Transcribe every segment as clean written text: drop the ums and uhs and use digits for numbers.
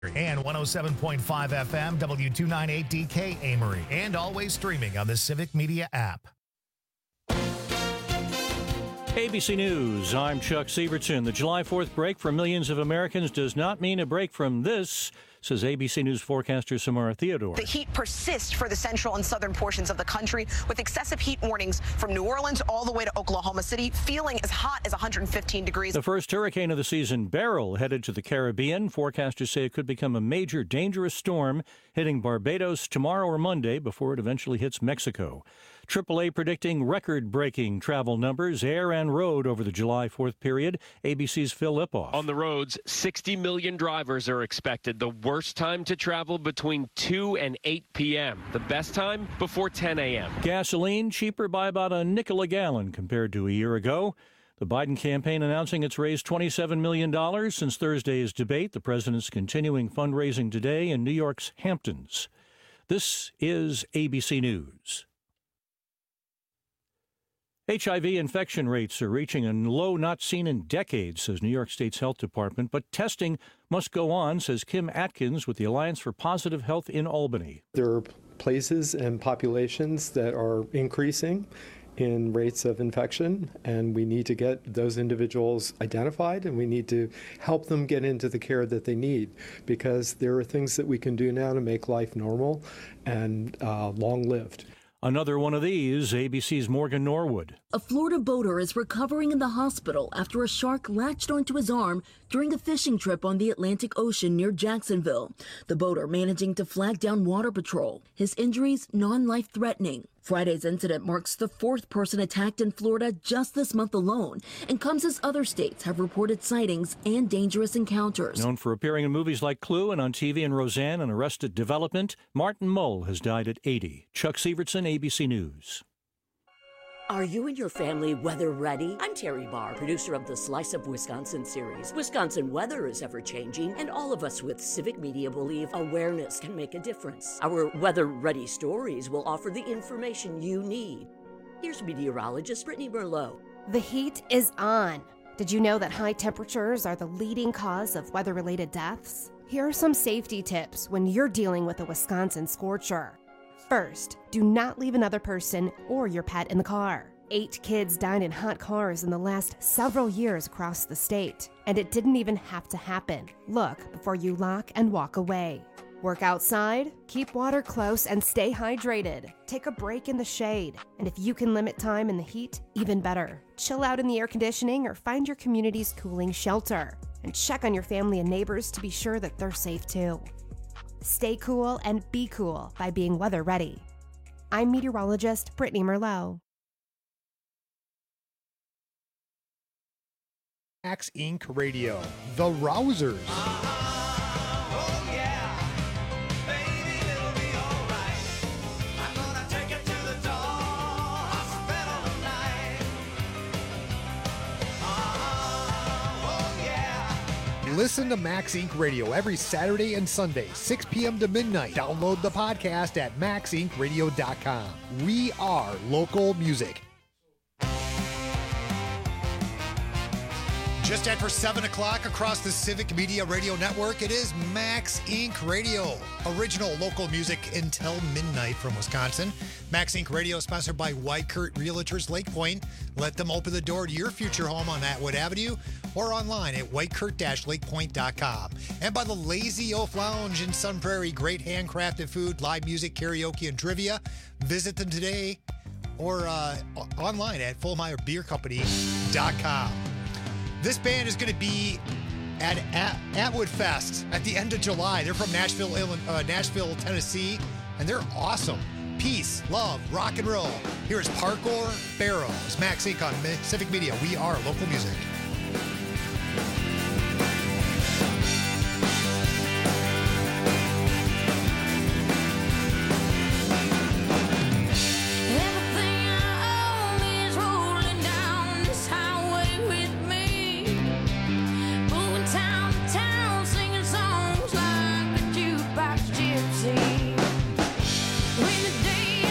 And 107.5 FM, W298DK Amory, and always streaming on the Civic Media app. ABC News, I'm Chuck Sievertson. The July 4th break for millions of Americans does not mean a break from this, says ABC News forecaster Samara Theodore. The heat persists for the central and southern portions of the country, with excessive heat warnings from New Orleans all the way to Oklahoma City, feeling as hot as 115 degrees. The first hurricane of the season, Beryl, headed to the Caribbean. Forecasters say it could become a major dangerous storm hitting Barbados tomorrow or Monday before it eventually hits Mexico. AAA predicting record-breaking travel numbers, air and road, over the July 4th period. ABC's Phil Lipoff. On the roads, 60 million drivers are expected. The worst time to travel between 2 and 8 p.m. The best time before 10 a.m. Gasoline cheaper by about a nickel a gallon compared to a year ago. The Biden campaign announcing it's raised $27 million since Thursday's debate. The president's continuing fundraising today in New York's Hamptons. This is ABC News. HIV infection rates are reaching a low not seen in decades, says New York State's Health Department. But testing must go on, says Kim Atkins with the Alliance for Positive Health in Albany. There are places and populations that are increasing in rates of infection, and we need to get those individuals identified, and we need to help them get into the care that they need, because there are things that we can do now to make life normal and long-lived. Another one of these, ABC's Morgan Norwood. A Florida boater is recovering in the hospital after a shark latched onto his arm during a fishing trip on the Atlantic Ocean near Jacksonville. The boater managing to flag down Water Patrol. His injuries non-life-threatening. Friday's incident marks the fourth person attacked in Florida just this month alone, and comes as other states have reported sightings and dangerous encounters. Known for appearing in movies like Clue and on TV in Roseanne and Arrested Development, Martin Mull has died at 80. Chuck Sievertson, ABC News. Are you and your family weather ready? I'm Terry Barr, producer of the Slice of Wisconsin series. Wisconsin weather is ever-changing, and all of us with Civic Media believe awareness can make a difference. Our weather-ready stories will offer the information you need. Here's meteorologist Brittany Merlot. The heat is on. Did you know that high temperatures are the leading cause of weather-related deaths? Here are some safety tips when you're dealing with a Wisconsin scorcher. First, do not leave another person or your pet in the car. 8 kids died in hot cars in the last several years across the state, and it didn't even have to happen. Look before you lock and walk away. Work outside, keep water close, and stay hydrated. Take a break in the shade, and if you can limit time in the heat, even better. Chill out in the air conditioning or find your community's cooling shelter, and check on your family and neighbors to be sure that they're safe too. Stay cool and be cool by being weather ready. I'm meteorologist Brittany Merlot. Max Inc. Radio, The Rousers. Listen to Max Inc. Radio every Saturday and Sunday, 6 p.m. to midnight. Download the podcast at maxincradio.com. We are local music. Just after 7 o'clock across the Civic Media Radio Network, it is Max Inc. Radio. Original local music until midnight from Wisconsin. Max Inc. Radio is sponsored by Whitekurt Realtors Lake Point. Let them open the door to your future home on Atwood Avenue or online at whitekurt-lakepoint.com. And by the Lazy Oaf Lounge in Sun Prairie. Great handcrafted food, live music, karaoke, and trivia. Visit them today or online at FullMeyerBeerCompany.com. This band is going to be at Atwood Fest at the end of July. They're from Nashville, Tennessee, and they're awesome. Peace, love, rock and roll. Here is Parkour Barrows. Max Inc. on Civic Media. We are local music.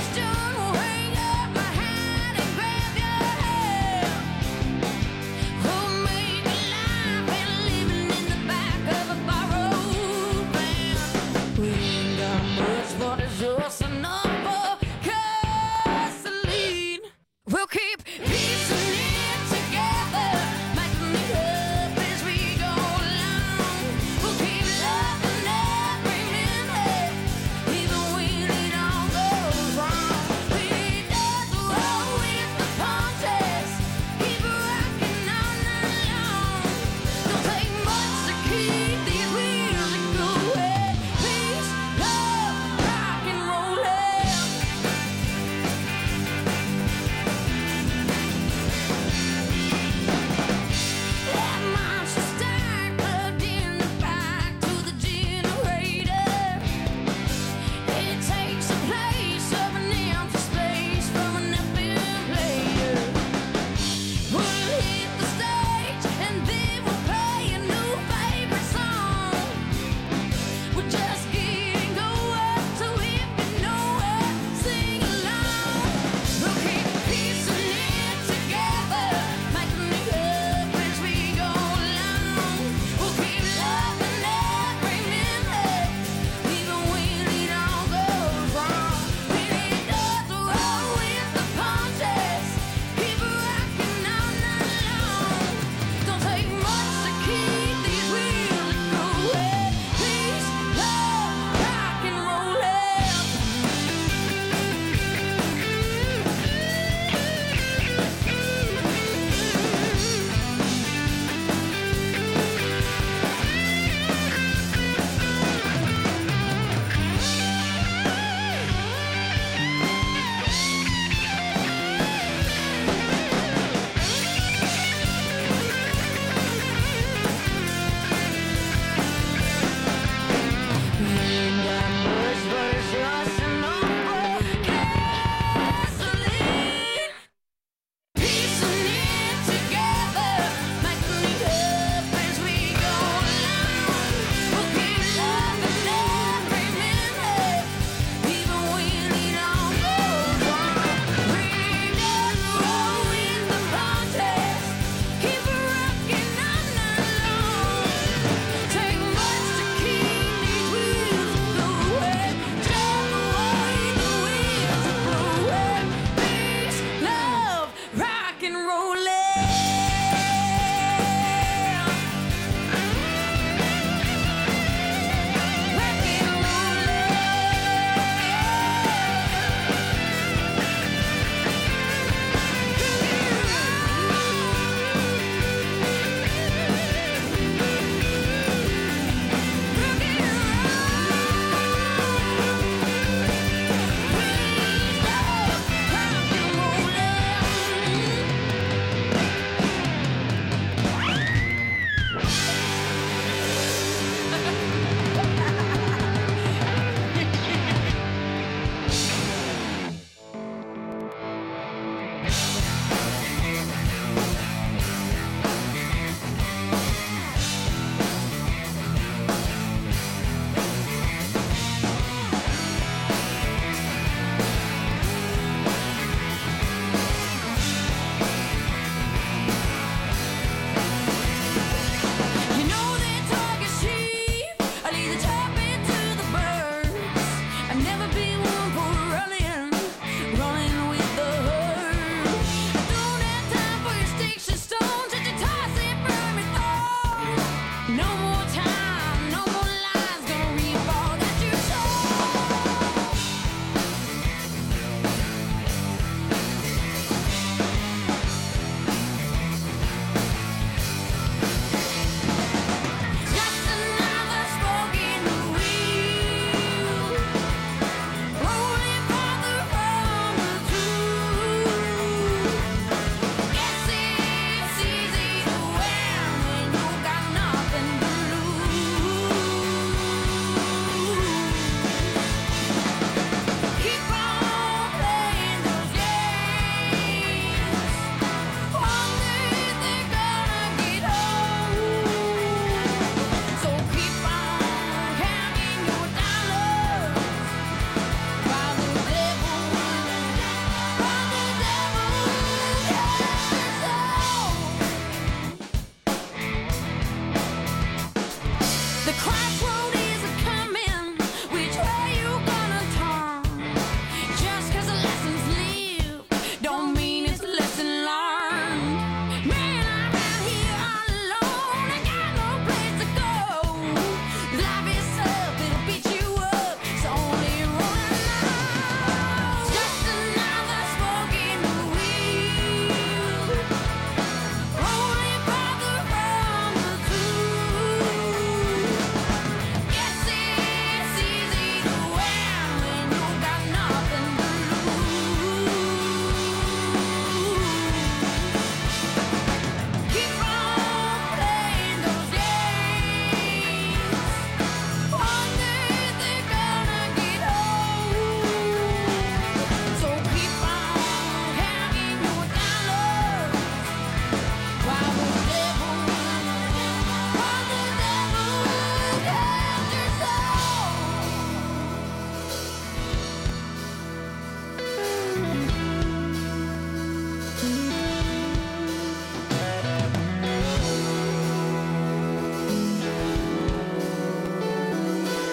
Oh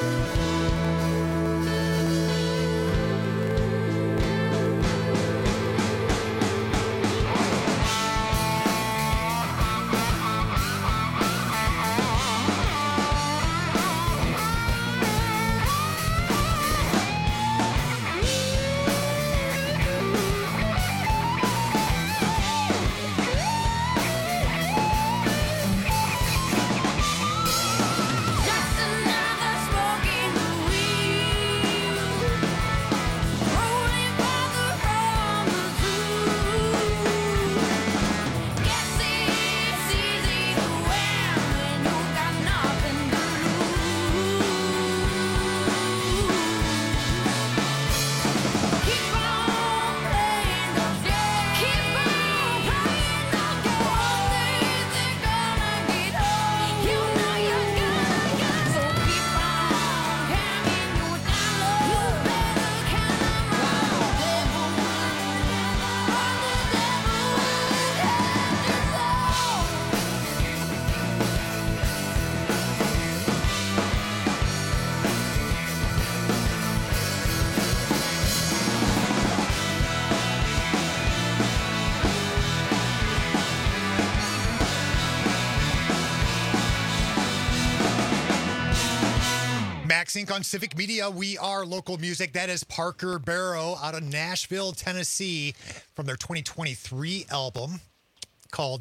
Sync on Civic Media. We are local music. That is Parker Barrow out of Nashville, Tennessee, from their 2023 album called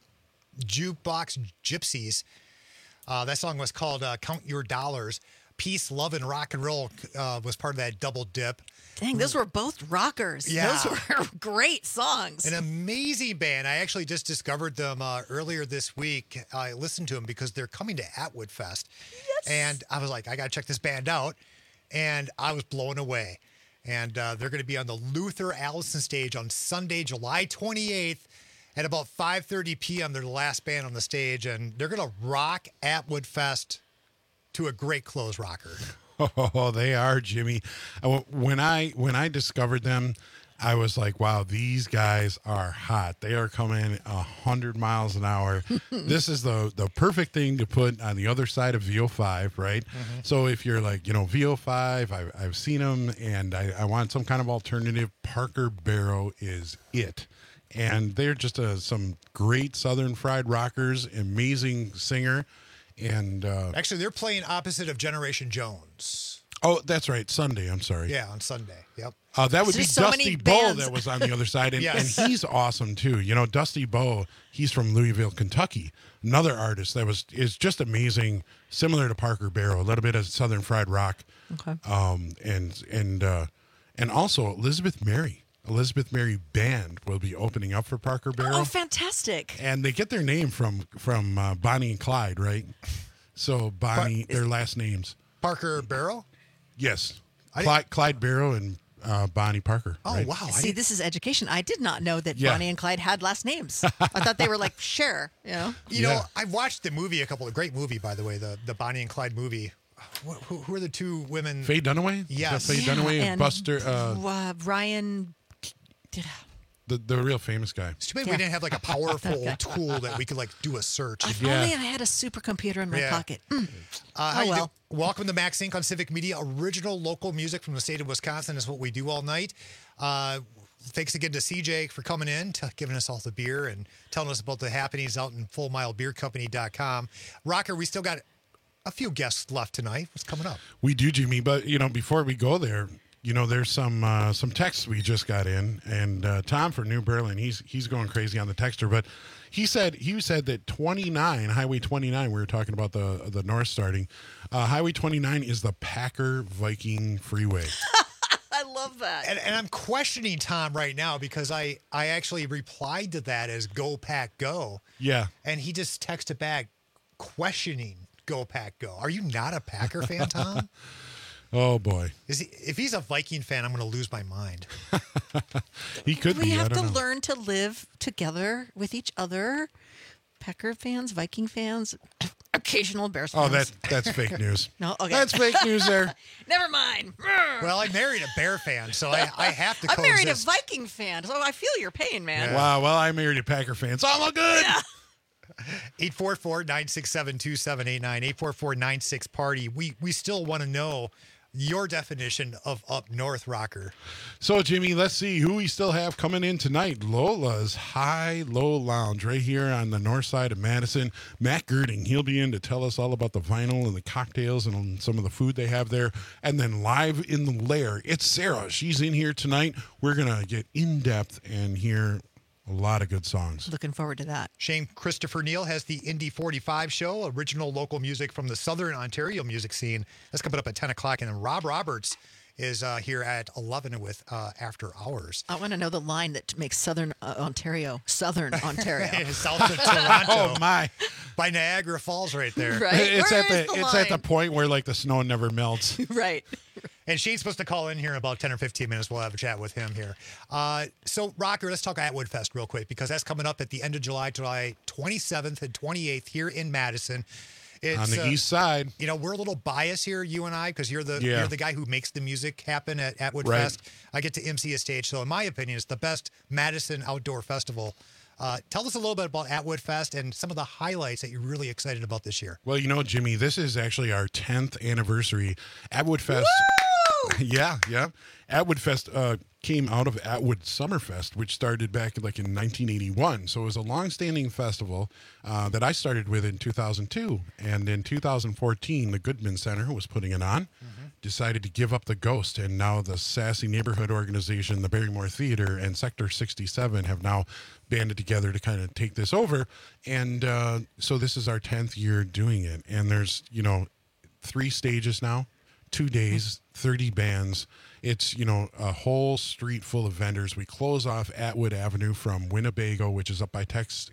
Jukebox Gypsies. That song was called Count Your Dollars. Peace, Love, and Rock and Roll was part of that double dip. Dang, those were both rockers. Yeah. Those were great songs. An amazing band. I actually just discovered them earlier this week. I listened to them because they're coming to Atwood Fest. Yes. And I was like, I got to check this band out. And I was blown away. And they're going to be on the Luther Allison stage on Sunday, July 28th at about 5:30 p.m. They're the last band on the stage. And they're going to rock Atwood Fest to a great close rocker. Oh, they are, Jimmy. When I discovered them, I was like, wow, these guys are hot. They are coming 100 miles an hour. This is the perfect thing to put on the other side of VO5, right? Mm-hmm. So if you're like, VO5, I've seen them, and I want some kind of alternative, Parker Barrow is it. And they're just some great Southern fried rockers, amazing singer. And actually, they're playing opposite of Generation Jones. Oh, that's right. Sunday. I'm sorry. Yeah, on Sunday. Yep. That would be so Dusty Bowe that was on the other side. And, Yes. and he's awesome, too. Dusty Bowe, he's from Louisville, Kentucky. Another artist that is just amazing, similar to Parker Barrow, a little bit of Southern fried rock. Okay. And also Elizabeth Mary Band will be opening up for Parker Barrow. Oh, fantastic. And they get their name from Bonnie and Clyde, right? So Bonnie, their last names. Parker Barrow? Yes. Clyde Barrow and Bonnie Parker. Oh, right? wow. See, this is education. I did not know that Bonnie and Clyde had last names. I thought they were like Cher, You know, I watched the movie, a great movie, by the way, the Bonnie and Clyde movie. Who are the two women? Faye Dunaway? Yes. Faye Dunaway and Buster. Ryan. The real famous guy. It's too bad we didn't have like a powerful tool that we could like do a search. If only I had a supercomputer in my pocket. Welcome to Max Inc. on Civic Media. Original local music from the state of Wisconsin is what we do all night. Thanks again to CJ for coming in, giving us all the beer and telling us about the happenings out in FullMileBeerCompany.com. Rocker, we still got a few guests left tonight. What's coming up? We do, Jimmy, but before we go there, there's some texts we just got in, and Tom for New Berlin, he's going crazy on the texter, but he said that Highway 29, we were talking about the north starting, Highway 29 is the Packer Viking Freeway. I love that. And I'm questioning Tom right now because I actually replied to that as Go Pack Go. Yeah. And he just texted back questioning Go Pack Go. Are you not a Packer fan, Tom? Oh, boy. If he's a Viking fan, I'm going to lose my mind. He could be. We have to learn to live together with each other. Packer fans, Viking fans, occasional Bears fans. Oh, that's fake news. No, okay. That's fake news there. Never mind. Well, I married a Bear fan, so I have to I married a coexist. Viking fan, so I feel your pain, man. Yeah. Wow, well, I married a Packer fan, so I'm all good. Yeah. 844-967-2789, 844-96-PARTY. We still want to know your definition of up north, Rocker. So, Jimmy, let's see who we still have coming in tonight. Lola's High-Low Lounge right here on the north side of Madison. Matt Girding, he'll be in to tell us all about the vinyl and the cocktails and some of the food they have there. And then live in the lair, it's Sarah. She's in here tonight. We're going to get in-depth and hear a lot of good songs. Looking forward to that. Shane Christopher Neal has the Indie 45 show, original local music from the Southern Ontario music scene. That's coming up at 10 o'clock. And then Rob Roberts is here at 11 with After Hours. I want to know the line that makes Southern Ontario. South of Toronto. Oh, my. By Niagara Falls right there. Right. It's Where at is the it's line? at the point where like the snow never melts. Right. And Shane's supposed to call in here in about 10 or 15 minutes. We'll have a chat with him here. So, Rocker, let's talk Atwood Fest real quick because that's coming up at the end of July 27th and 28th here in Madison. It's, on the east side. You know, we're a little biased here, you and I, because you're the guy who makes the music happen at Atwood Fest. I get to MC a stage. So, in my opinion, it's the best Madison outdoor festival. Tell us a little bit about Atwood Fest and some of the highlights that you're really excited about this year. Well, you know, Jimmy, this is actually our 10th anniversary. Atwood Fest. Yeah. Atwood Fest came out of Atwood Summerfest, which started back like in 1981. So it was a long-standing festival that I started with in 2002. And in 2014, the Goodman Center was putting it on, decided to give up the ghost. And now the Sassy Neighborhood Organization, the Barrymore Theater, and Sector 67 have now banded together to kind of take this over. And so this is our 10th year doing it. And there's, 3 stages now, 2 days, 30 bands. It's, a whole street full of vendors. We close off Atwood Avenue from Winnebago, which is up by Tex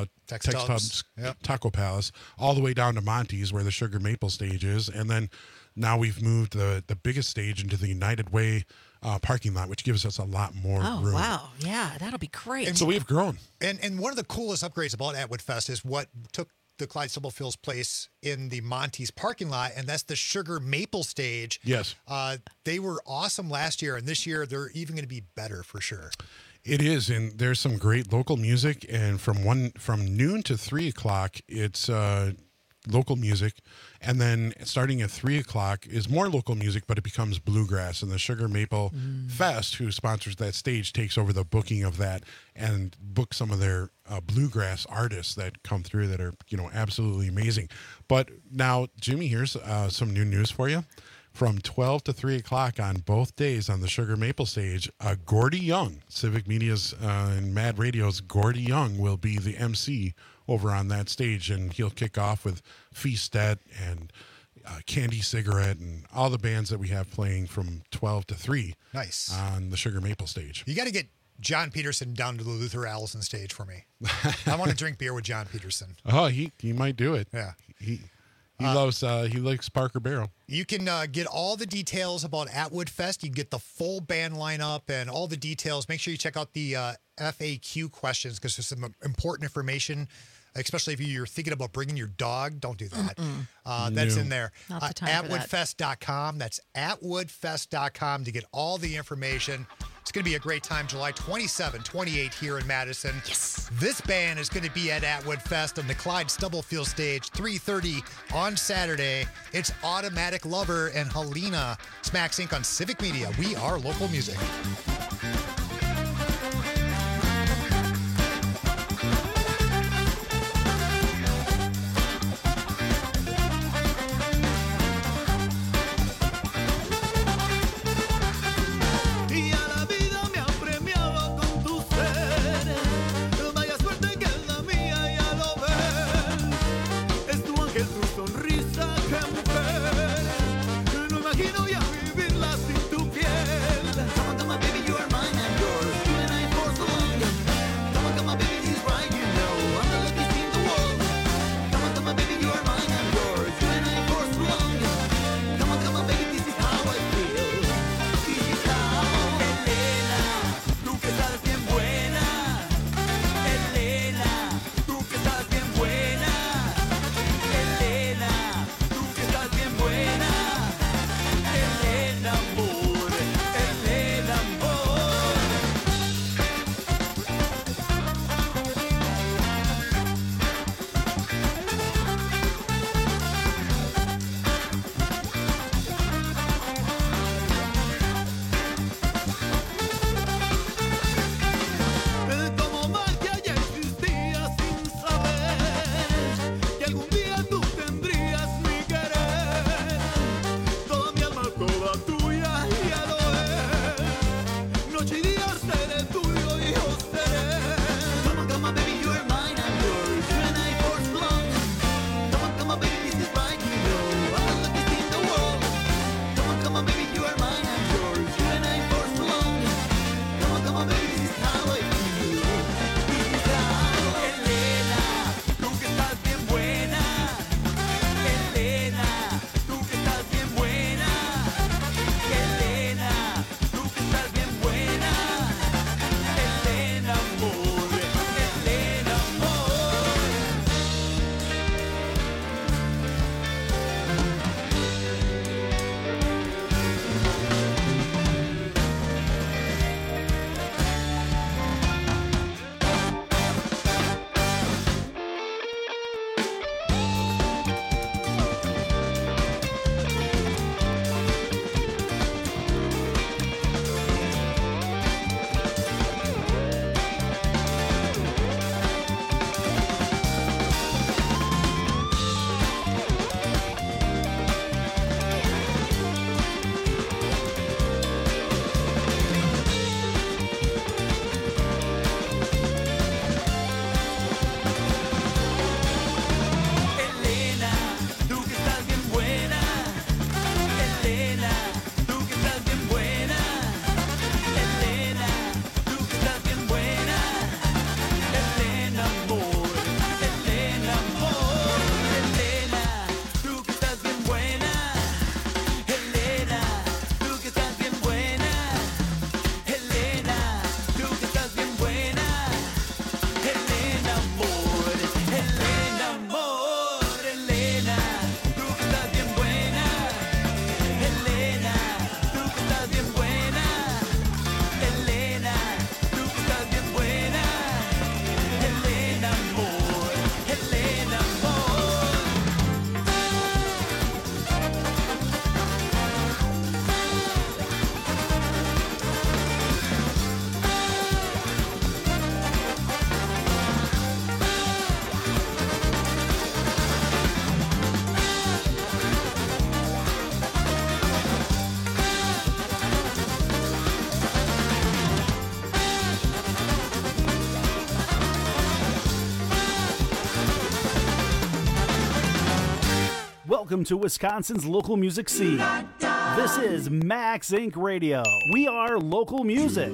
Tub's Taco Palace, all the way down to Monty's where the Sugar Maple stage is. And then now we've moved the biggest stage into the United Way parking lot, which gives us a lot more room. Oh, wow. Yeah, that'll be great. And so we've grown. And one of the coolest upgrades about Atwood Fest is what took the Clyde Stubblefield's place in the Monty's parking lot, and that's the Sugar Maple stage. Yes. They were awesome last year, and this year they're even going to be better for sure. It is, and there's some great local music, and from noon to 3 o'clock, it's local music, and then starting at 3 o'clock is more local music, but it becomes bluegrass, and the Sugar Maple Fest, who sponsors that stage, takes over the booking of that and books some of their bluegrass artists that come through that are absolutely amazing. But now, Jimmy, here's some new news for you. From 12 to 3 o'clock on both days on the Sugar Maple stage, Gordy Young, Civic Media's and Mad Radio's Gordy Young, will be the MC over on that stage, and he'll kick off with Feastet and Candy Cigarette and all the bands that we have playing from 12 to 3. Nice. On the Sugar Maple stage. You got to get John Peterson down to the Luther Allison stage for me. I want to drink beer with John Peterson. Oh, he might do it. Yeah. He likes Parker Barrel. You can get all the details about Atwood Fest. You can get the full band lineup and all the details. Make sure you check out the FAQ questions because there's some important information, especially if you're thinking about bringing your dog. Don't do that. That's in there. Not the time for that. Atwoodfest.com. That's atwoodfest.com to get all the information. It's going to be a great time, July 27, 28 here in Madison. Yes. This band is going to be at Atwood Fest on the Clyde Stubblefield stage, 3:30 on Saturday. It's Automatic Lover and Helena. Smacks Inc. on Civic Media. We are local music. welcome to Wisconsin's local music scene. This is Max Inc. Radio. We are local music.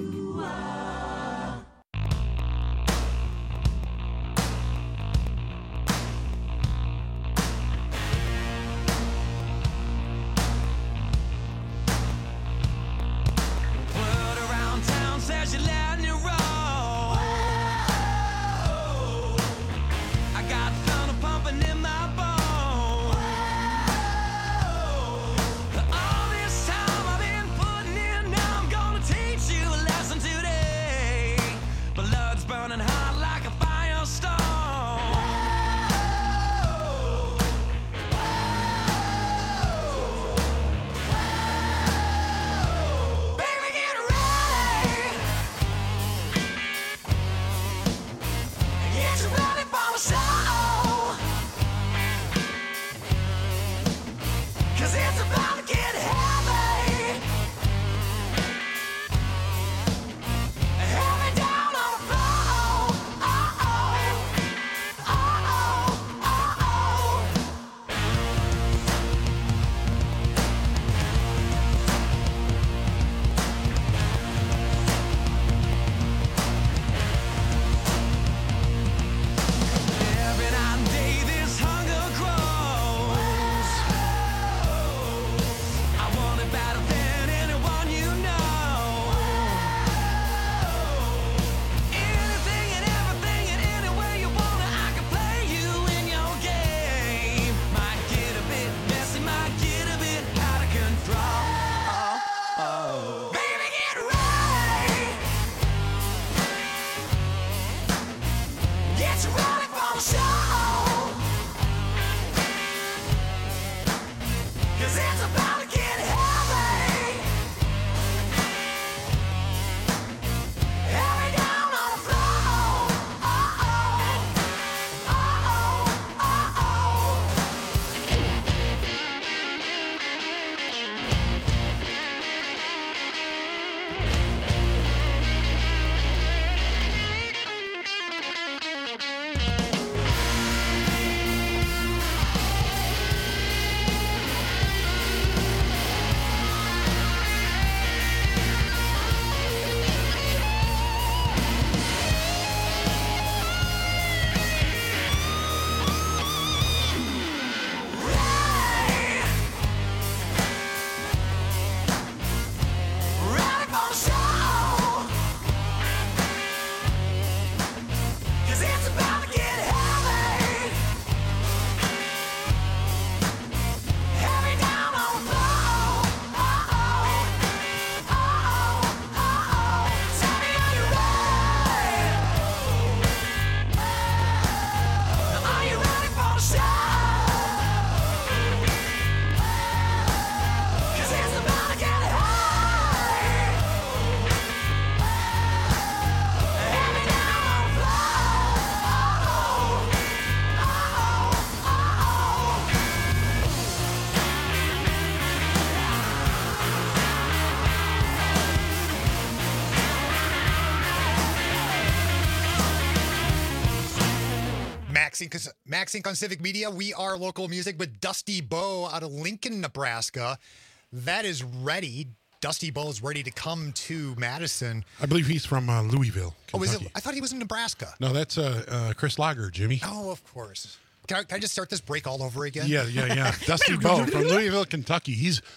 Max Inc. on Civic Media. We are local music with Dusty Bowe out of Lincoln, Nebraska. That is ready. Dusty Bowe is ready to come to Madison. I believe he's from Louisville, Kentucky. Oh, is it? I thought he was in Nebraska. No, that's Chris Lager, Jimmy. Oh, of course. Can I just start this break all over again? Yeah. Dusty Bowe from Louisville, Kentucky.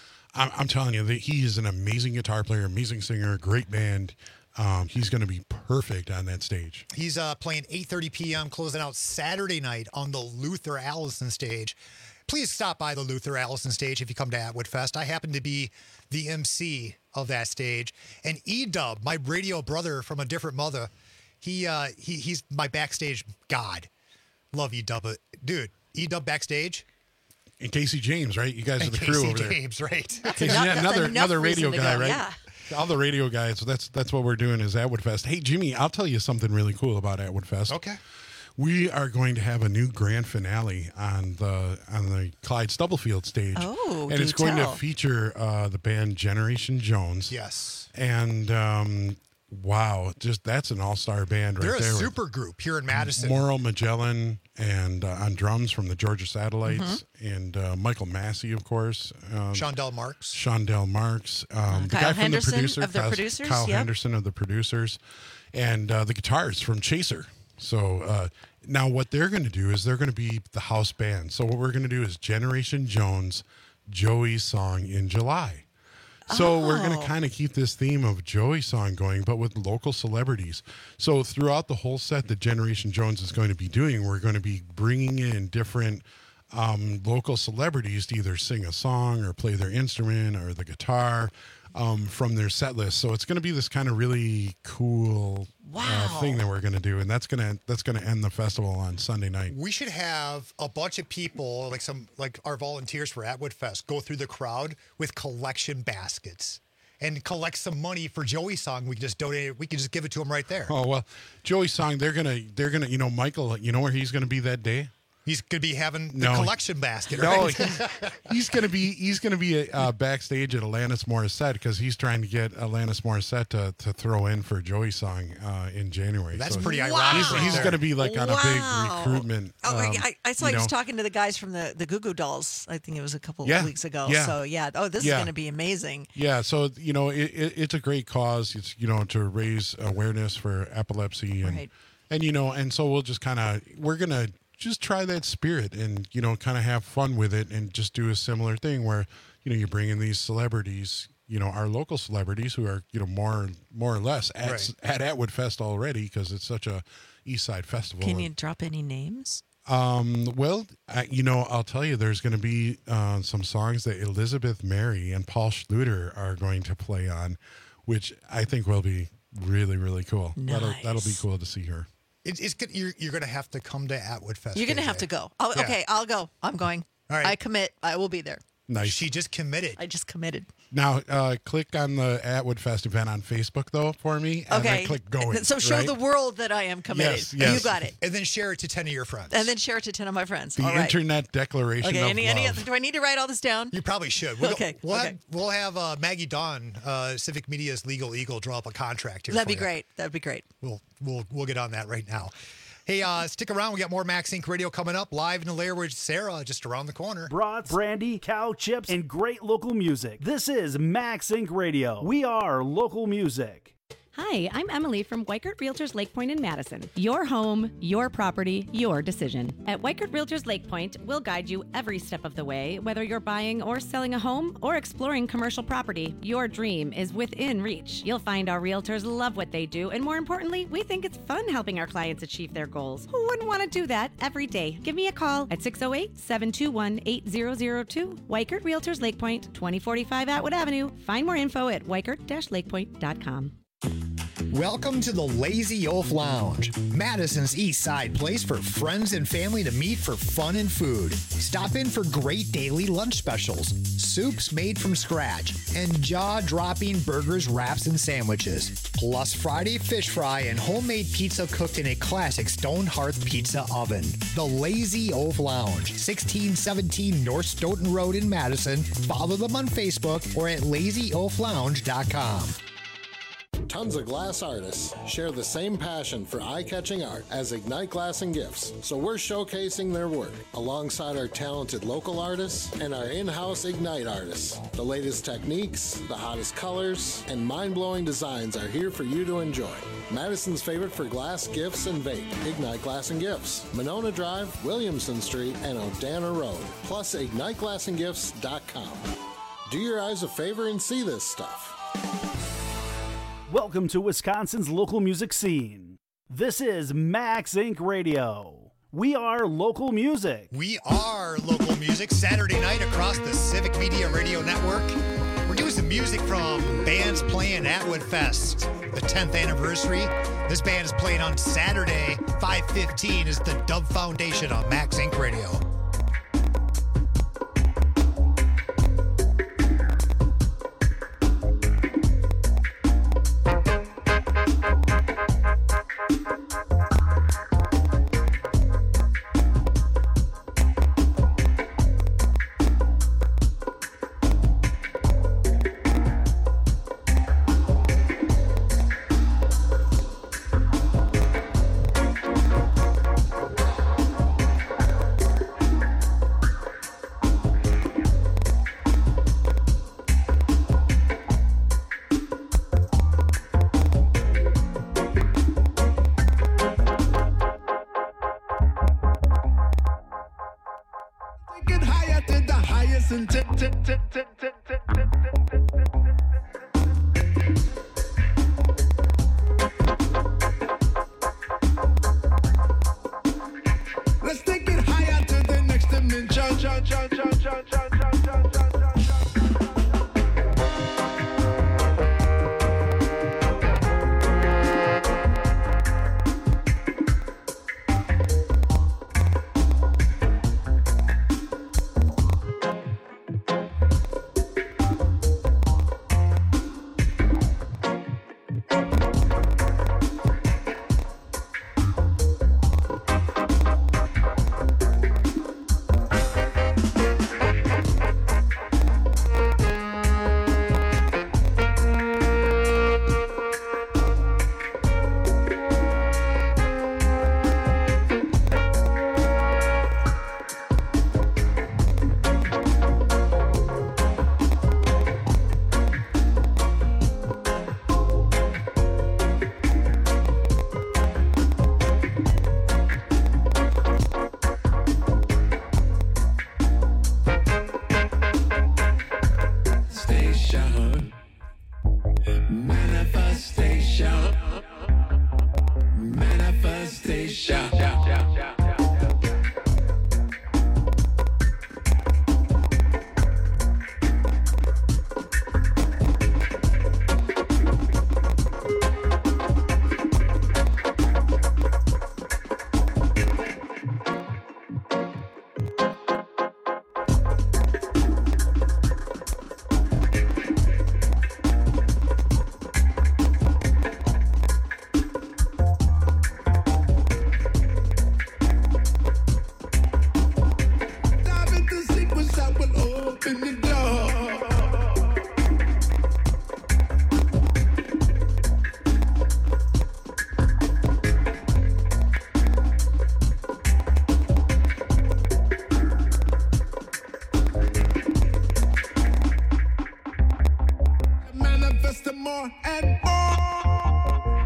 I'm telling you, that he is an amazing guitar player, amazing singer, great band. He's going to be perfect on that stage. He's playing 8:30 p.m., closing out Saturday night on the Luther Allison stage. Please stop by the Luther Allison stage if you come to Atwood Fest. I happen to be the MC of that stage. And E-Dub, my radio brother from a different mother, he's my backstage god. Love E-Dub. Dude, E-Dub backstage. And Casey James, right? You guys are the crew over there. Casey James, right. Another radio guy, right? Yeah. All the radio guys. So that's what we're doing is Atwood Fest. Hey, Jimmy, I'll tell you something really cool about Atwood Fest. Okay. We are going to have a new grand finale on the Clyde Stubblefield stage. Oh, and it's going to feature the band Generation Jones. Yes. And Wow, that's an all-star band right there. They're a super group here in Madison. Mauro Magellan and on drums from the Georgia Satellites, and Michael Massey, of course. Shondell Marks. The guy from Henderson the producer, of the producers. Kyle Yep. Henderson of the producers, and the guitars from Chaser. So now what they're going to do is they're going to be the house band. So what we're going to do is Generation Jones, Joey's Song in July. So we're going to kind of keep this theme of Joey's Song going, but with local celebrities. So throughout the whole set that Generation Jones is going to be doing, we're going to be bringing in different local celebrities to either sing a song or play their instrument or the guitar from their set list. So it's going to be this kind of really cool thing that we're going to do, and that's going to end the festival on Sunday night. We should have a bunch of people, like our volunteers for Atwood Fest, go through the crowd with collection baskets and collect some money for Joey's Song. We can just donate it. We can just give it to him right there. Oh well, Joey's Song. They're gonna. Michael. You know where he's gonna be that day? He's going to be having the collection basket, no, right? he's going to be backstage at Alanis Morissette because he's trying to get Alanis Morissette to throw in for Joey's Song in January. That's pretty ironic. He's going to be like on a big recruitment. I saw he was talking to the guys from the Goo Goo Dolls. I think it was a couple of weeks ago. Yeah. So this is going to be amazing. Yeah. So it's a great cause. It's to raise awareness for epilepsy and so we'll just we're gonna just try that spirit and kind of have fun with it and just do a similar thing where you bring in these celebrities, our local celebrities who are more or less at Atwood Fest already because it's such a East Side festival. Can you drop any names? Well, I'll tell you, there's going to be some songs that Elizabeth Mary and Paul Schluter are going to play on, which I think will be really, really cool. Nice. That'll be cool to see her. It's good. You're going to have to come to Atwood Fest. You're going to have to go. Okay, I'll go. I'm going. All right. I commit. I will be there. Nice. She just committed. I just committed. Now, click on the Atwood Fest event on Facebook, though, for me. And then click going. So show the world that I am committed. Yes. You got it. And then share it to 10 of your friends. And then share it to 10 of my friends. The all right. Internet Declaration of Love. Do I need to write all this down? You probably should. We'll have Maggie Dawn, Civic Media's Legal Eagle, draw up a contract here. That'd be great. That'd be great. We'll get on that right now. Hey, stick around. We got more Max Inc. Radio coming up live in the lair with Sarah just around the corner. Brats, brandy, cow chips, and great local music. This is Max Inc. Radio. We are local music. Hi, I'm Emily from Weichert Realtors Lake Point in Madison. Your home, your property, your decision. At Weichert Realtors Lake Point, we'll guide you every step of the way, whether you're buying or selling a home or exploring commercial property. Your dream is within reach. You'll find our realtors love what they do, and more importantly, we think it's fun helping our clients achieve their goals. Who wouldn't want to do that every day? Give me a call at 608-721-8002. Weichert Realtors Lake Point, 2045 Atwood Avenue. Find more info at weichert-lakepoint.com. Welcome to the Lazy Oaf Lounge, Madison's East Side place for friends and family to meet for fun and food. Stop in for great daily lunch specials, soups made from scratch, and jaw-dropping burgers, wraps, and sandwiches. Plus Friday fish fry and homemade pizza cooked in a classic stone hearth pizza oven. The Lazy Oaf Lounge, 1617 North Stoughton Road in Madison. Follow them on Facebook or at lazyoaflounge.com. Tons of glass artists share the same passion for eye-catching art as Ignite Glass and Gifts, so we're showcasing their work alongside our talented local artists and our in-house Ignite artists. The latest techniques, the hottest colors, and mind-blowing designs are here for you to enjoy. Madison's favorite for glass, gifts, and vape, Ignite Glass and Gifts, Monona Drive, Williamson Street, and O'Dana Road, plus IgniteGlassandGifts.com. Do your eyes a favor and see this stuff. Welcome to Wisconsin's local music scene. This is Max Inc. Radio. We are local music. We are local music. Saturday night across the Civic Media Radio Network. We're doing some music from bands playing Atwood Fest, the 10th anniversary. This band is playing on Saturday, 5:15 is the Dove Foundation on Max Inc. Radio. manifesting more and more.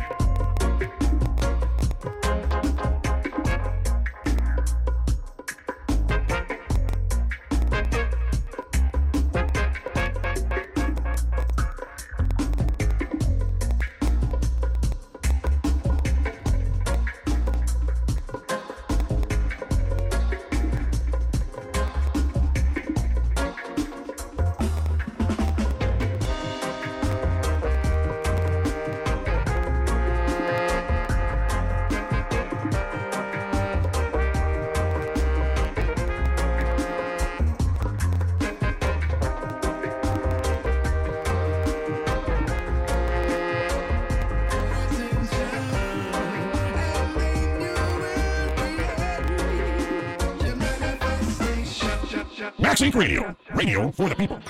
Max Inc. Radio. Radio for the people.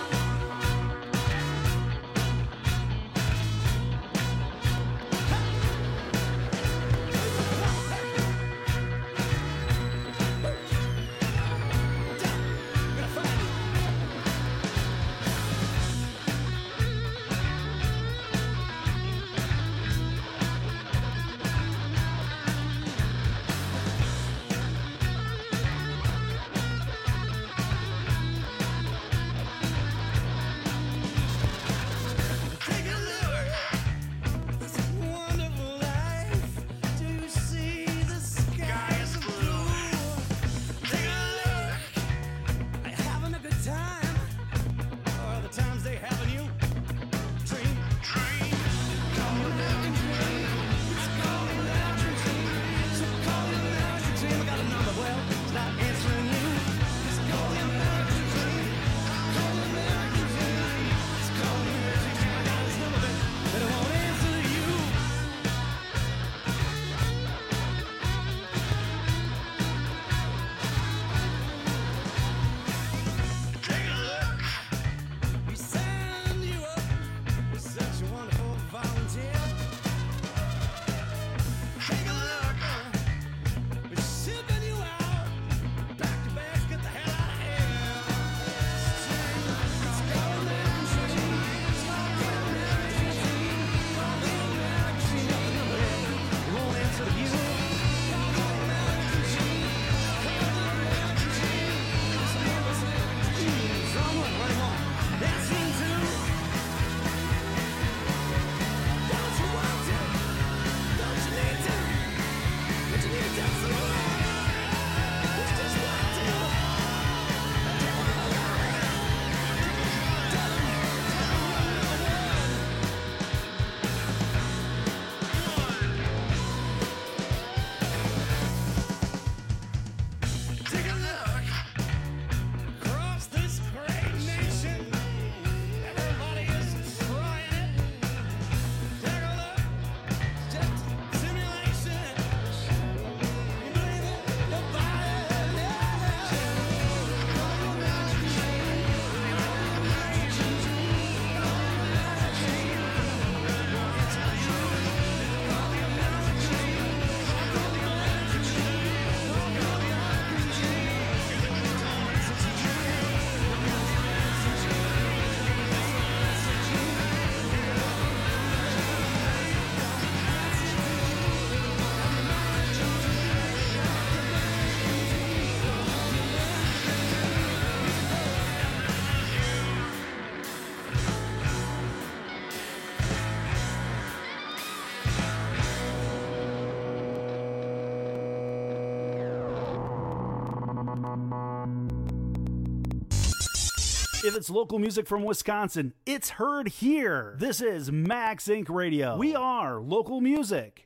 If it's local music from Wisconsin, it's heard here. This is Max Inc. Radio. We are local music.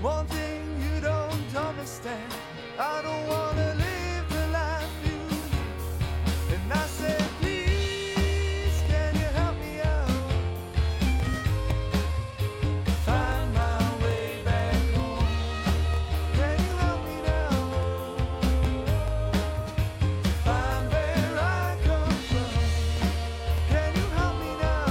One thing you don't understand, I don't wanna live the life you live. And I said, please, can you help me out? Find my way back home. Can you help me now? Find where I come from. Can you help me now?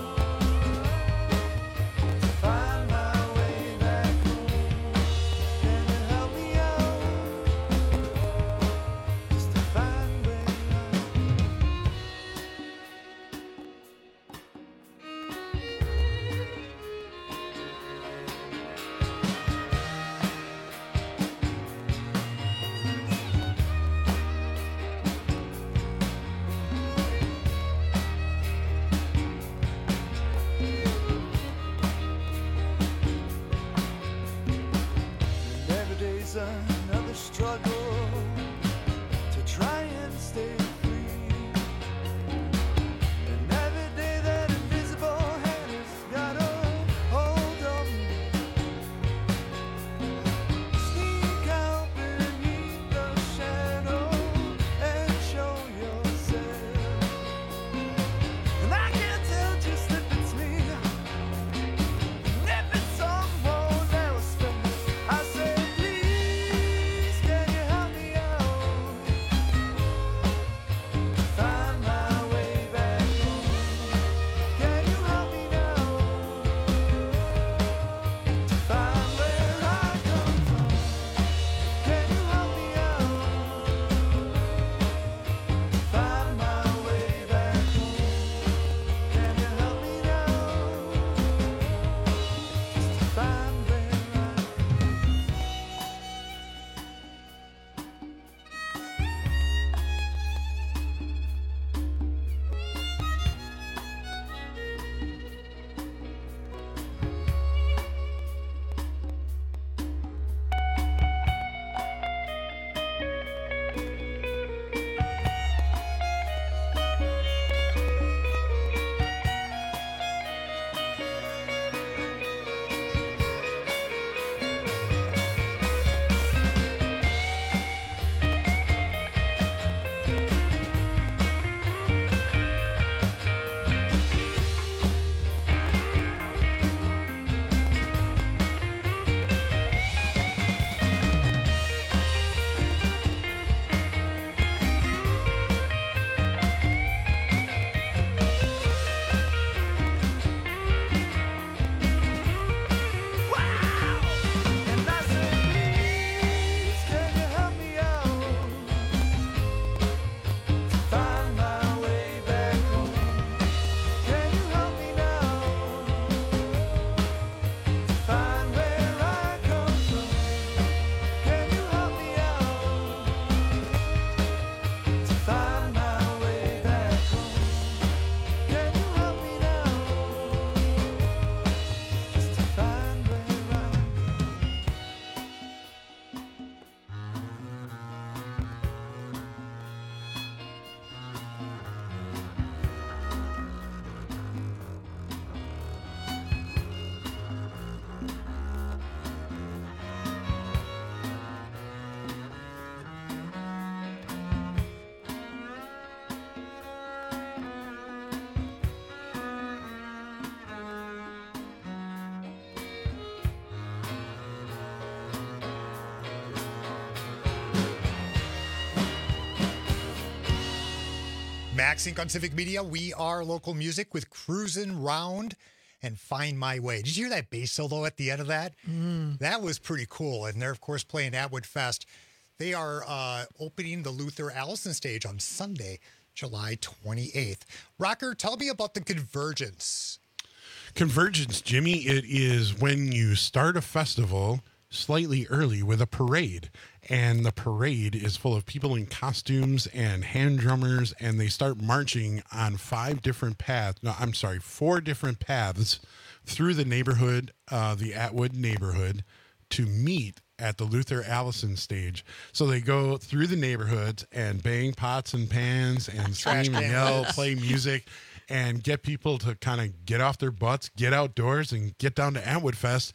Find my way back home. Can you help me out? Just to find where And every day's another struggle to try and stay free. And every day that invisible hand has got a hold of me. Sneak out beneath the shadow and show yourself. And I can't tell just if it's me, and if it's someone else. But I say, please, can you help me out? Find my way back home. Can you help me now? To find where I come from. Can you help me out? Find my way back home. Can you help me now? Just to find where I And I say, please, can you help me out? To find my way back home. Can you help me now? To find where I come from. Can you help me out? To find my way back home. Can you help me now? Just to find where I Max Inc. on Civic Media. We are local music with Cruisin' Round and Find My Way. Did you hear that bass solo at the end of that? That was pretty cool. And they're, of course, playing Atwood Fest. They are opening the Luther Allison stage on Sunday, July 28th. Rocker, tell me about the Convergence. Convergence, Jimmy, it is when you start a festival slightly early with a parade. And the parade is full of people in costumes and hand drummers, and they start marching on 4 different paths through the neighborhood, the Atwood neighborhood, to meet at the Luther Allison stage. So they go through the neighborhoods and bang pots and pans and scream and yell, play music, and get people to kind of get off their butts, get outdoors, and get down to Atwood Fest.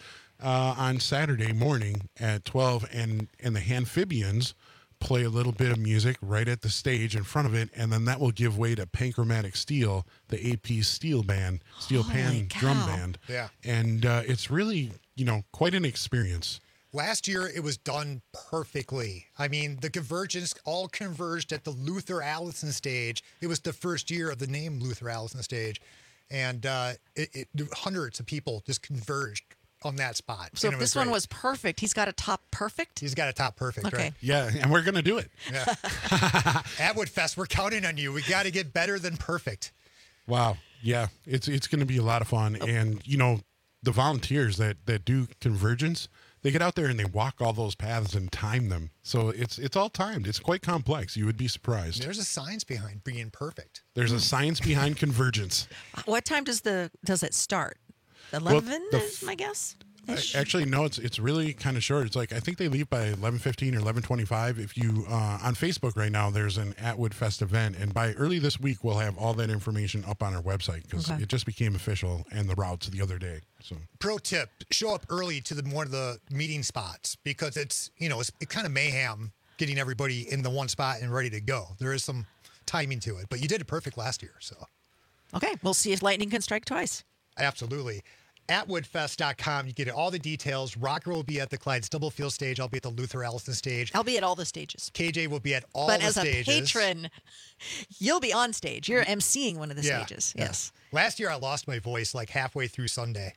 on Saturday morning at 12, and the Amphibians play a little bit of music right at the stage in front of it, and then that will give way to Panchromatic Steel, the AP steel pan drum band. Yeah. And it's really, quite an experience. Last year, it was done perfectly. I mean, the Convergence all converged at the Luther Allison stage. It was the first year of the name Luther Allison stage. And hundreds of people just converged on that spot. So And if it this great. one was perfect, he's got a top perfect? He's got a top perfect, Okay. right? Yeah, and we're going to do it. Yeah. Atwood Fest, we're counting on you. We got to get better than perfect. Wow. Yeah, it's going to be a lot of fun. And, the volunteers that do Convergence, they get out there and they walk all those paths and time them. So it's all timed. It's quite complex. You would be surprised. There's a science behind being perfect. There's a science behind Convergence. What time does it start? 11 is my guess? Actually, no, it's really kind of short. It's like, I think they leave by 11:15 or 11:25. If you, on Facebook right now, there's an Atwood Fest event, and by early this week, we'll have all that information up on our website, because it just became official, and the routes the other day. So, Pro tip, show up early to one of the meeting spots, because it's kind of mayhem getting everybody in the one spot and ready to go. There is some timing to it, but you did it perfect last year. So, Okay, we'll see if lightning can strike twice. Absolutely. AtwoodFest.com. You get all the details. Rocker will be at the Clyde Stubblefield stage. I'll be at the Luther Allison stage. I'll be at all the stages. KJ will be at all But the as stages. a patron, you'll be on stage. You're emceeing one of the Yeah, stages. yeah. Yes. Last year, I lost my voice like halfway through Sunday.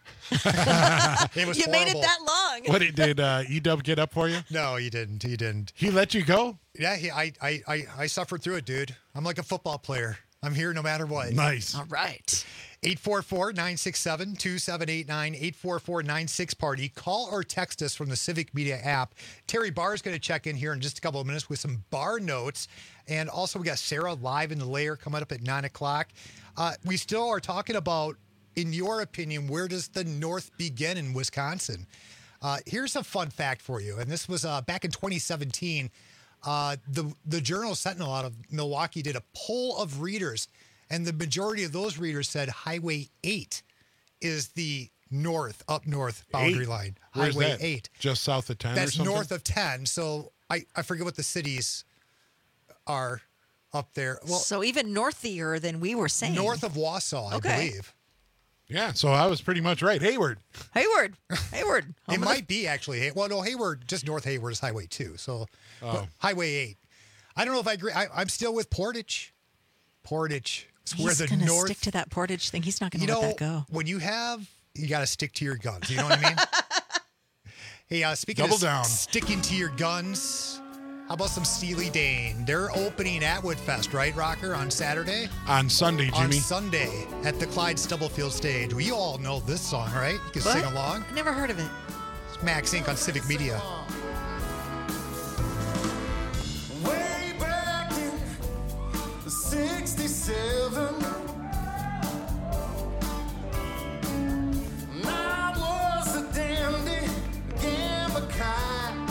It was You made it horrible. that long. what did E-Dub get up for you? No, he didn't. He didn't. He let you go? Yeah, I suffered through it, dude. I'm like a football player. I'm here no matter what. Nice. All right. 844-967-2789, 844-96-PARTY. Call or text us from the Civic Media app. Terry Barr is going to check in here in just a couple of minutes with some bar notes. And also, we got Sarah live in the layer coming up at 9 o'clock. We still are talking about, in your opinion, where does the North begin in Wisconsin? Here's a fun fact for you. And this was back in 2017. The Journal Sentinel out of Milwaukee did a poll of readers, and the majority of those readers said Highway 8 is the up north boundary line. Where's Highway that? 8. Just south of 10 or That's something? north of 10. So I forget what the cities are up there. Well, So even northier than we were saying. north of Wausau, I Okay. believe. Yeah, so I was pretty much right. Hayward. Hayward. It might be actually. Well, no, Hayward, just North Hayward is Highway 2. So but Highway 8. I don't know if I agree. I'm still with Portage. Portage. It's where He's the going to North. stick to that Portage thing. He's not going to let that go. When you got to stick to your guns. You know what I mean? Hey, speaking Double of down. sticking to your guns, how about some Steely Dan? They're opening Atwood Fest, right, Rocker, on Saturday? On Sunday, On Jimmy. Sunday at the Clyde Stubblefield stage. We all know this song, right? You can sing along. Never heard of it. It's Max Inc. on Civic Media. Way back in 67, I was a dandy, gamma kind.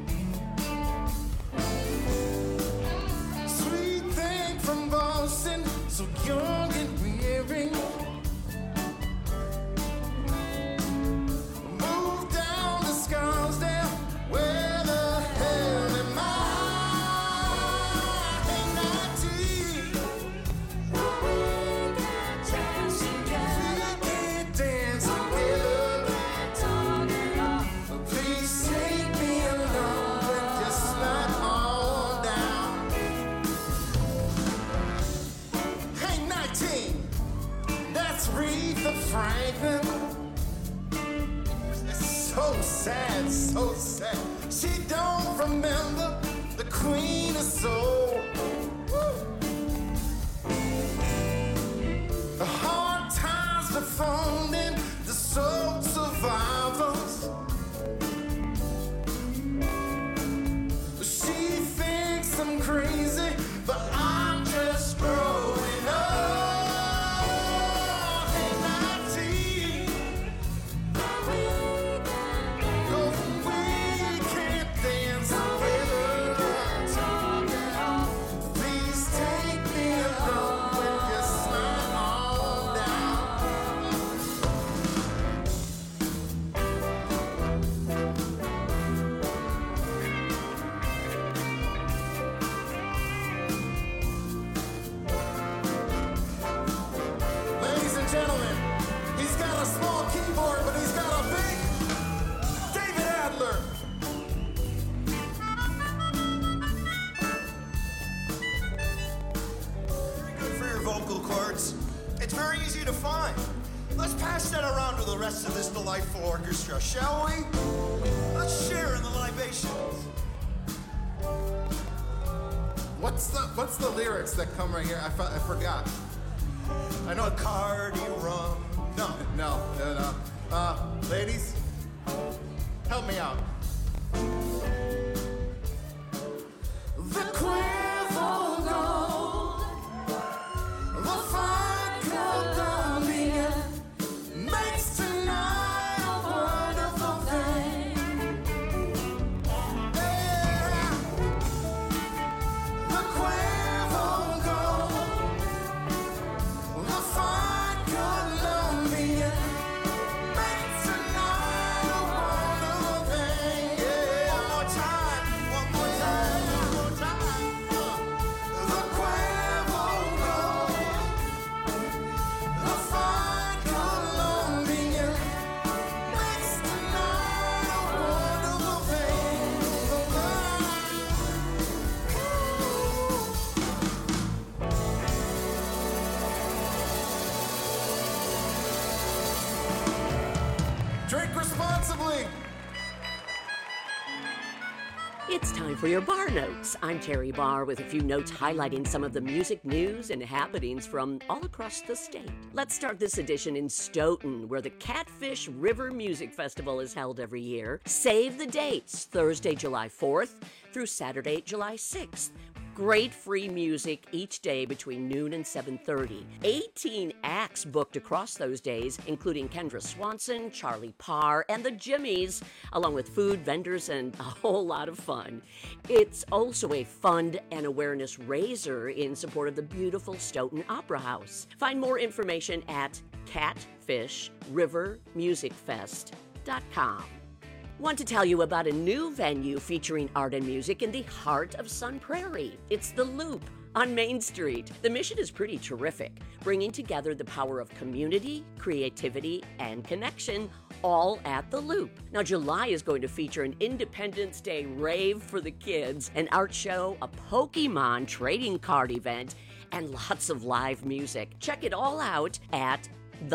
Sweet thing from Boston, so young and weary. Moved down to Scarsdale, where the hell am I? Ain't 19. We can dance together. Please take me along, but just not all down. Hey, 19. That's Aretha Franklin. So sad, so sad. She don't remember the Queen of Soul. The hard times befalling the soul survivors. She thinks I'm crazy, but I'm just growing up. Hey, 19. We can't dance together. very easy to find. Let's pass that around to the rest of this delightful orchestra, shall we? Let's share in the libations. What's the lyrics that come right here? I forgot. I know Bacardi rum. No. Ladies, help me out. The Cuervo Gold, the fine Colombia, makes tonight a wonderful thing. Yeah. The Cuervo Gold, the fine Colombia, makes tonight a wonderful thing. Yeah. One more time. The Cuervo Gold, the fine Colombia, makes tonight a wonderful thing. Drink responsibly. It's time for your Bar Notes. I'm Terry Barr with a few notes highlighting some of the music news and happenings from all across the state. Let's start this edition in Stoughton, where the Catfish River Music Festival is held every year. Save the dates, Thursday, July 4th through Saturday, July 6th. Great free music each day between noon and 7:30. 18 acts booked across those days, including Kendra Swanson, Charlie Parr, and the Jimmies, along with food, vendors, and a whole lot of fun. It's also a fund and awareness raiser in support of the beautiful Stoughton Opera House. Find more information at catfishrivermusicfest.com. Want to tell you about a new venue featuring art and music in the heart of Sun Prairie. It's The Loop on Main Street. The mission is pretty terrific, bringing together the power of community, creativity, and connection, all at The Loop. Now, July is going to feature an Independence Day rave for the kids, an art show, a Pokemon trading card event, and lots of live music. Check it all out at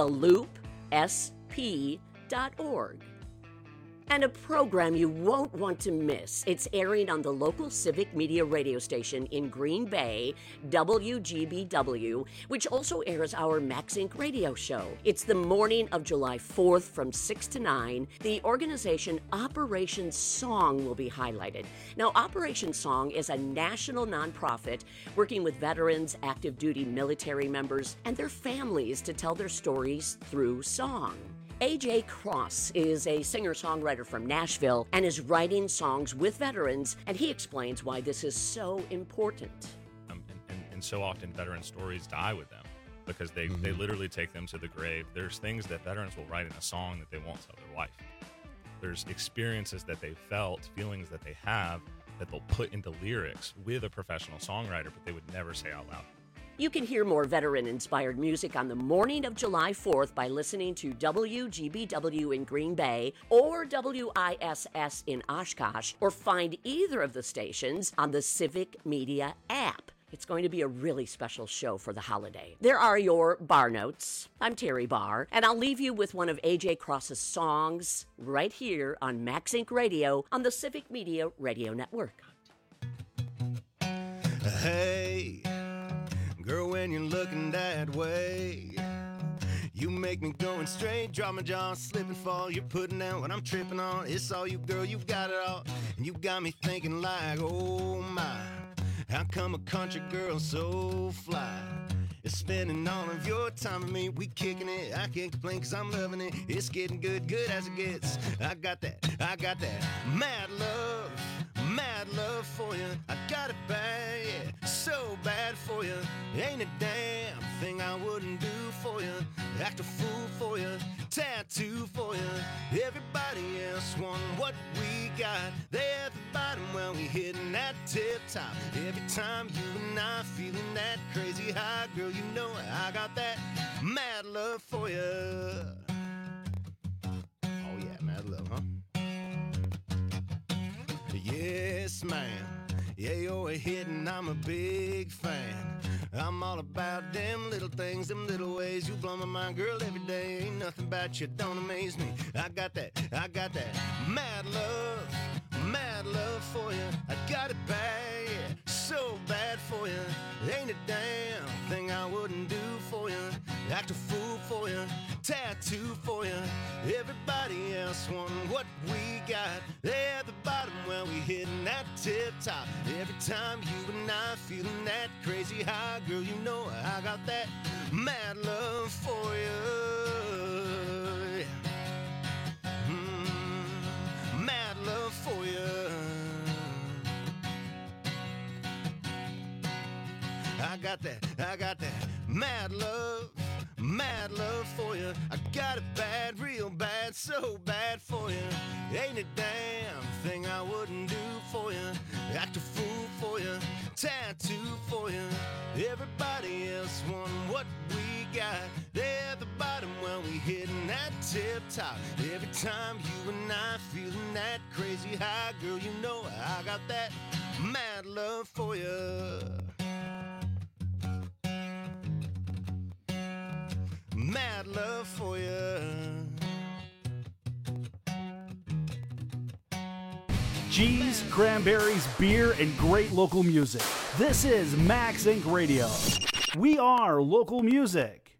theloopsp.org. And a program you won't want to miss. It's airing on the local civic media radio station in Green Bay, WGBW, which also airs our Max Inc. radio show. It's the morning of July 4th from 6 to 9. The organization Operation Song will be highlighted. Now, Operation Song is a national nonprofit working with veterans, active duty military members, and their families to tell their stories through song. AJ Cross is a singer-songwriter from Nashville and is writing songs with veterans, and he explains why this is so important. And so often veteran stories die with them because they literally take them to the grave. There's things that veterans will write in a song that they won't tell their wife. There's experiences that they felt, feelings that they have that they'll put into lyrics with a professional songwriter, but they would never say out loud. You can hear more veteran-inspired music on the morning of July 4th by listening to WGBW in Green Bay or WISS in Oshkosh, or find either of the stations on the Civic Media app. It's going to be a really special show for the holiday. There are your Bar Notes. I'm Terry Barr, and I'll leave you with one of AJ Cross's songs right here on Max Inc. Radio on the Civic Media Radio Network. Hey, girl, when you're looking that way, you make me going straight, drop my jaw, slip and fall. You're putting out what I'm tripping on. It's all you, girl, you got it all. And you got me thinking like, oh my, how come a country girl so fly is spending all of your time with me? We kicking it, I can't complain cause I'm loving it. It's getting good, good as it gets. I got that mad love for you. I got it bad, yeah, so bad for you. Ain't a damn thing I wouldn't do for you. Act a fool for you, tattoo for you. Everybody else want what we got. They at the bottom while we hitting that tip top. Every time you and I feeling that crazy high, girl, you know I got that mad love for you. Oh yeah, mad love, huh? Yes, man. Yeah, you're a hit and I'm a big fan. I'm all about them little things, them little ways. You blow my mind, girl, every day. Ain't nothing about you, don't amaze me. I got that mad love for you. I got it bad, yeah, so bad for you. Ain't a damn thing I wouldn't do for you. Act a fool for you, tattoo for you. Everybody else want what we got. They're at the bottom where we hitting that tip top. Every time you and I feeling that crazy high, girl, you know I got that mad love for you. Mad love for you. I got that mad love for you. I got it bad, real bad, so bad for you. Ain't a damn thing I wouldn't do for you. Act a fool for you, tattoo for you. Everybody else want what we got. They're at the bottom when we hitting that tip top. Every time you and I feeling that crazy high, girl, you know I got that mad love for you. Mad love for you. Cheese, cranberries, beer, and great local music. This is Max Inc. Radio. We are local music.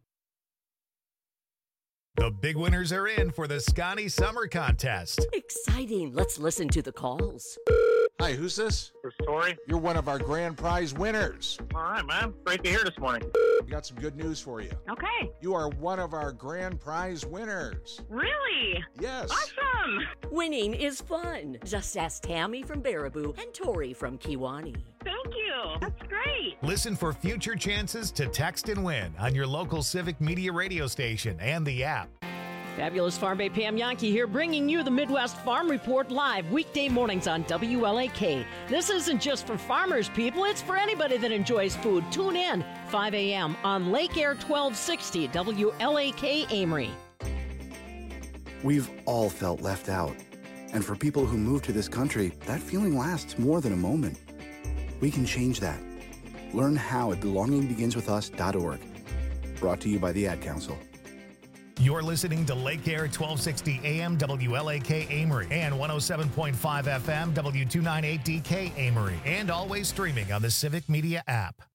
The big winners are in for the Scotty Summer Contest. Exciting. Let's listen to the calls. Hi, who's this? This is Tori. You're one of our grand prize winners. All right, man. Great to hear this morning. We got some good news for you. Okay. You are one of our grand prize winners. Really? Yes. Awesome. Winning is fun. Just ask Tammy from Baraboo and Tori from Kiwani. Thank you. That's great. Listen for future chances to text and win on your local Civic Media radio station and the app. Fabulous Farm Bay Pam Yankee here, bringing you the Midwest Farm Report live weekday mornings on WLAK. This isn't just for farmers, people. It's for anybody that enjoys food. Tune in 5 a.m. on Lake Air 1260 WLAK Amory. We've all felt left out. And for people who move to this country, that feeling lasts more than a moment. We can change that. Learn how at belongingbeginswithus.org. Brought to you by the Ad Council. You're listening to Lake Air 1260 AM WLAK Amory and 107.5 FM W298DK Amory, and always streaming on the Civic Media app.